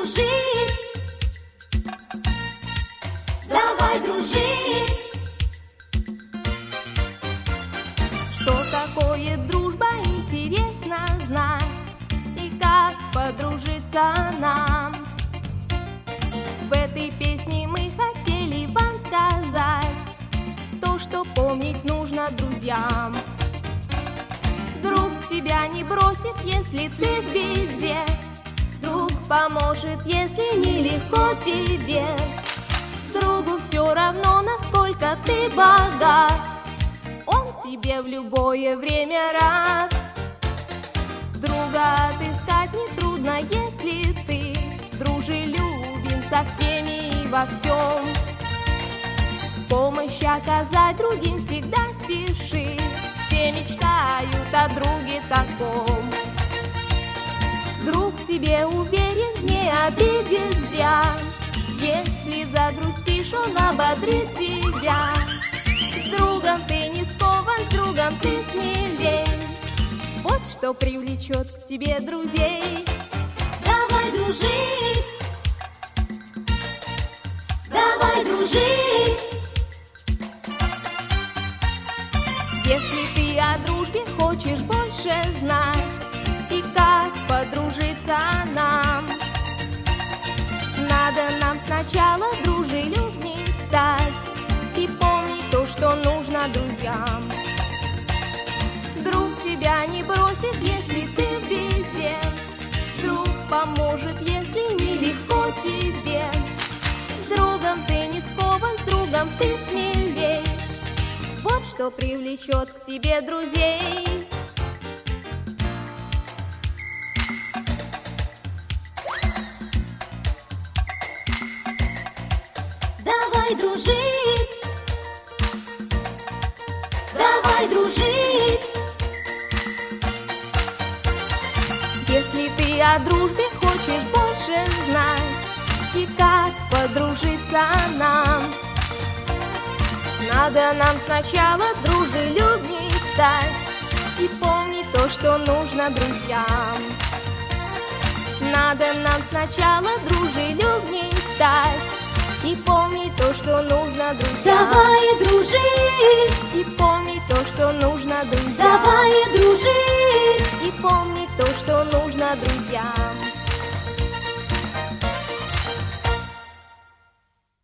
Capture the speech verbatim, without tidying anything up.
дружить, давай дружить. Что такое дружба, интересно знать, и как подружиться нам. В этой песне мы хотели вам сказать то, что помнить нужно друзьям. Друг тебя не бросит, если ты в беде. Друг поможет, если нелегко тебе. Другу все равно, насколько ты богат. Он тебе в любое время рад. Друга отыскать нетрудно, если ты дружелюбен со всеми и во всем. Помощь оказать другим всегда спеши. Все мечтают о друге таком. Друг тебе уверен, не обидит зря. Если загрустишь, он ободрит тебя. С другом ты не скован, с другом ты смелей. Вот что привлечет к тебе друзей. Давай дружить, давай дружить. Если ты о дружбе хочешь больше знать, и как подружиться нам, надо нам сначала дружелюбней стать и помнить то, что нужно друзьям. Друг тебя не бросит, если ты в беде. Друг поможет, если нелегко тебе. С другом ты не скован, с другом ты смелей. Вот что привлечет к тебе друзей. Давай дружить, давай дружить. Если ты о дружбе хочешь больше знать, и как подружиться нам, надо нам сначала дружелюбней стать и помнить то, что нужно друзьям. Надо нам сначала дружелюбней стать и помнить то, что нужно друзьям. Давай дружить, и помнить то, что нужно друзьям. давай